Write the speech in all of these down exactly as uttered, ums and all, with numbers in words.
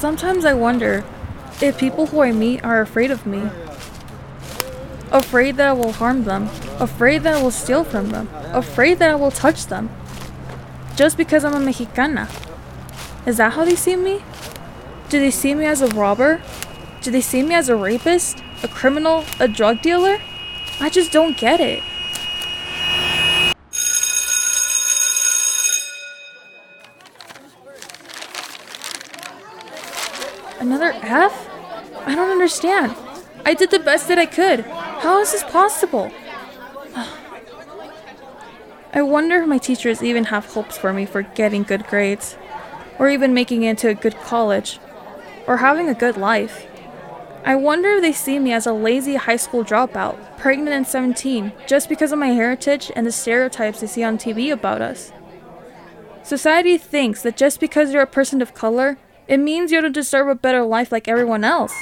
Sometimes I wonder if people who I meet are afraid of me. Afraid that I will harm them. Afraid that I will steal from them. Afraid that I will touch them. Just because I'm a Mexicana. Is that how they see me? Do they see me as a robber? Do they see me as a rapist? A criminal? A drug dealer? I just don't get it. Another F? I don't understand. I did the best that I could. How is this possible? I wonder if my teachers even have hopes for me for getting good grades, or even making it into a good college, or having a good life. I wonder if they see me as a lazy high school dropout, pregnant and seventeen, just because of my heritage and the stereotypes they see on T V about us. Society thinks that just because you're a person of color, it means you don't deserve a better life like everyone else.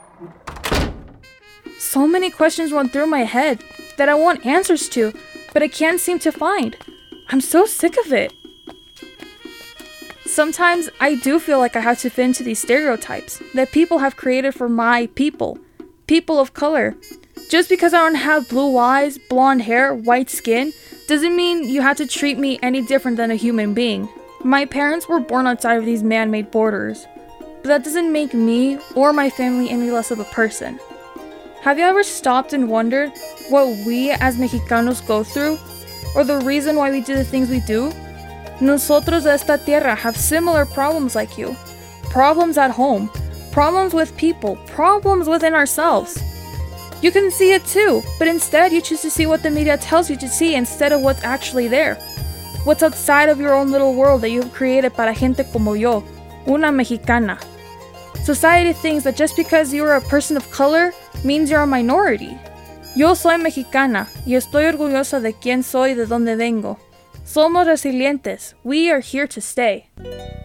So many questions run through my head that I want answers to, but I can't seem to find. I'm so sick of it. Sometimes I do feel like I have to fit into these stereotypes that people have created for my people, people of color. Just because I don't have blue eyes, blonde hair, white skin, doesn't mean you have to treat me any different than a human being. My parents were born outside of these man-made borders, but that doesn't make me or my family any less of a person. Have you ever stopped and wondered what we as Mexicanos go through, or the reason why we do the things we do? Nosotros de esta tierra have similar problems like you. Problems at home, problems with people, problems within ourselves. You can see it too, but instead you choose to see what the media tells you to see instead of what's actually there. What's outside of your own little world that you've created para gente como yo, una mexicana. Society thinks that just because you're a person of color means you're a minority. Yo soy mexicana y estoy orgullosa de quién soy y de dónde vengo. Somos resilientes. We are here to stay.